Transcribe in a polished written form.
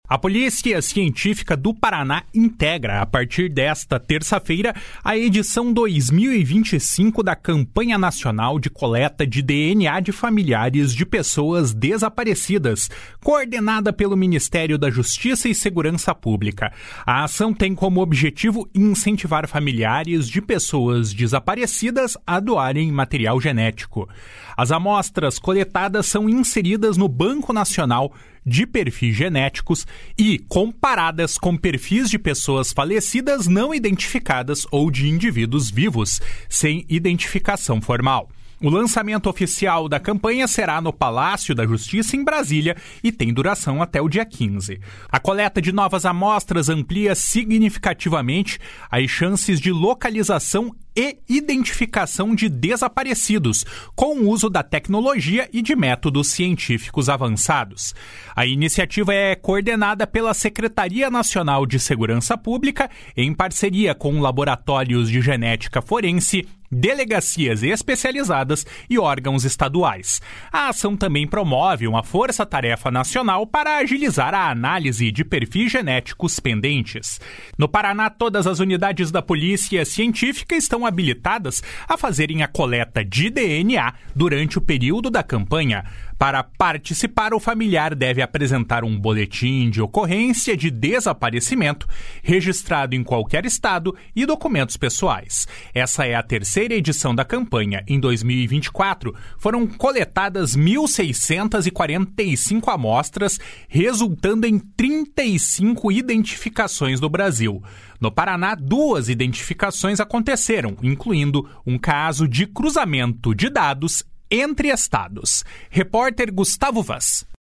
A Polícia Científica do Paraná integra, a partir desta terça-feira, a edição 2025 da Campanha Nacional de Coleta de DNA de Familiares de Pessoas Desaparecidas, coordenada pelo Ministério da Justiça e Segurança Pública. A ação tem como objetivo incentivar familiares de pessoas desaparecidas a doarem material genético. As amostras coletadas são inseridas no Banco Nacional de Perfis Genéticos e comparadas com perfis de pessoas falecidas não identificadas ou de indivíduos vivos, sem identificação formal. O lançamento oficial da campanha será no Palácio da Justiça, em Brasília, e tem duração até o dia 15. A coleta de novas amostras amplia significativamente as chances de localização e identificação de desaparecidos, com o uso da tecnologia e de métodos científicos avançados. A iniciativa é coordenada pela Secretaria Nacional de Segurança Pública, em parceria com laboratórios de genética forense, delegacias especializadas e órgãos estaduais. A ação também promove uma força-tarefa nacional para agilizar a análise de perfis genéticos pendentes. No Paraná, todas as unidades da Polícia Científica estão habilitadas a fazerem a coleta de DNA durante o período da campanha. Para participar, o familiar deve apresentar um boletim de ocorrência de desaparecimento registrado em qualquer estado e documentos pessoais. Essa é a terceira edição da campanha. Em 2024, foram coletadas 1.645 amostras, resultando em 35 identificações no Brasil. No Paraná, 2 identificações aconteceram, incluindo um caso de cruzamento de dados entre estados. Repórter Gustavo Vaz.